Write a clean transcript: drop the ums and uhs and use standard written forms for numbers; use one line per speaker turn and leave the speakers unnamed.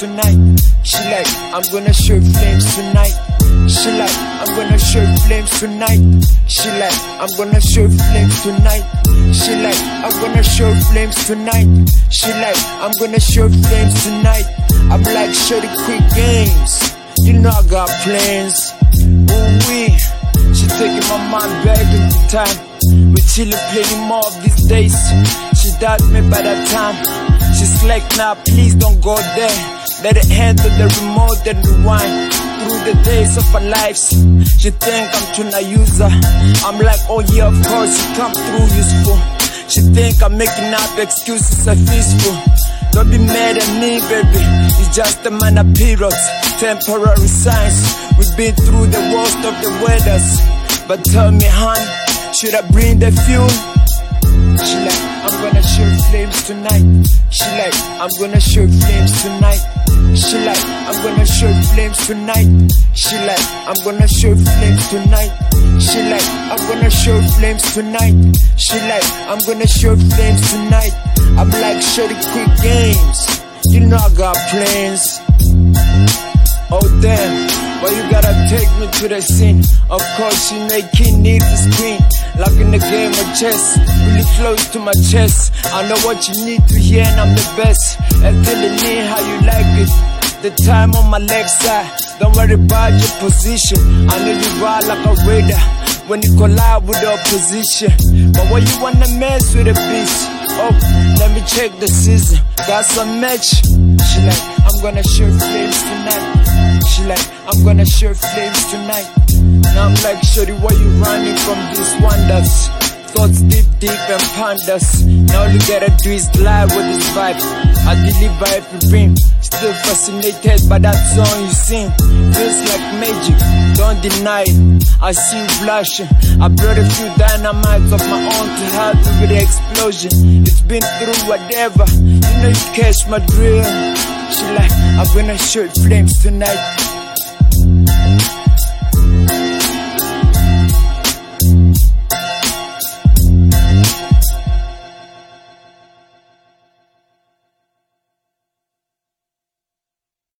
tonight. She like, I'm gonna shoot flames tonight. She like, I'm gonna shoot flames tonight. She like, I'm gonna shoot flames tonight. She like, I'm gonna shoot flames tonight. She like, I'm gonna shoot flames tonight. I'm like, shorty, quick games. You know I got plans. Ooh-wee. She taking my mind back in the time. We chillin', playing more of these days. She died me by that time. She's like, nah, please don't go there. Let it handle the remote and rewind through the days of our lives. She think I'm tryna use her. I'm like, oh yeah, of course, you come through useful. She think I'm making up excuses are peaceful. Don't be mad at me, baby. It's just a minor periods, temporary signs. We've been through the worst of the weathers. But tell me, hon, should I bring the fuel? She like, I'm gonna shoot flames tonight. She like, I'm gonna shoot flames tonight. She like, I'm gonna shoot flames tonight. She like, I'm gonna shoot flames tonight. She like, I'm gonna shoot flames tonight. She like, I'm gonna shoot flames tonight. I'm like, shorty, quick games. You know I got plans. Oh damn, why you gotta take me to the scene? Of course you know kid needs the screen. Like in the game of chess, really close to my chest. I know what you need to hear and I'm the best at telling me how you like it. The time on my left side, don't worry about your position. I know you ride like a raider when you collide with the opposition. But why you wanna mess with a beast? Oh, let me check the season. Got some match. She like, I'm gonna shoot flames tonight. She like, I'm gonna shoot flames tonight. Now I'm like, shorty, why you running from these wonders? Thoughts deep and ponders. Now all you gotta do is lie with this vibe. I deliver every dream. Still fascinated by that song you sing. Feels like magic, don't deny it. I see you flashing. I brought a few dynamites of my own to help you with the explosion. It's been through whatever, you know you catch my drill. She like, I'm gonna shoot flames tonight.